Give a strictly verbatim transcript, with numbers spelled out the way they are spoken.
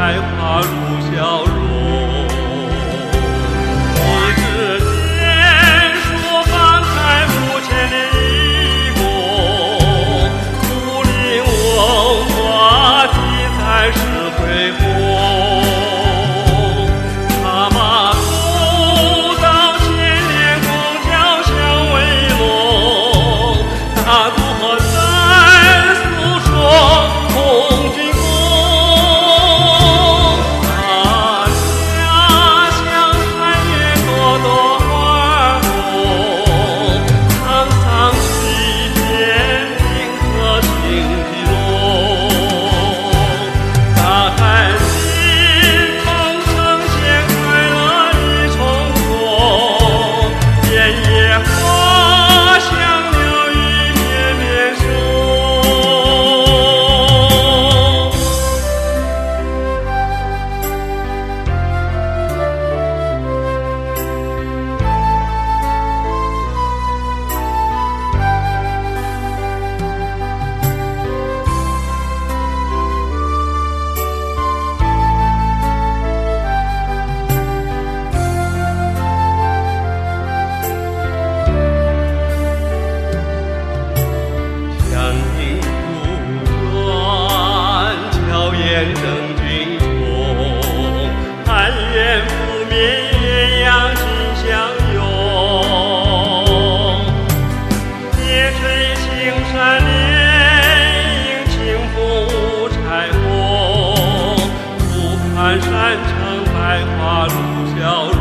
开花如笑容。一枝莲树放开五千年一梦，竹林文化题材是恢宏。茶马古道千年共交相为盟，大渡河在诉说红军功。啊，家乡寒夜朵朵花红，苍苍西边冰河情意浓。大海心梦呈现快乐一重重，遍野花香留一绵绵愁。乡音不断，硝烟正军中，寒烟拂面，艳阳尽相拥。夜吹青山连，清风舞彩虹，湖畔山城百花如笑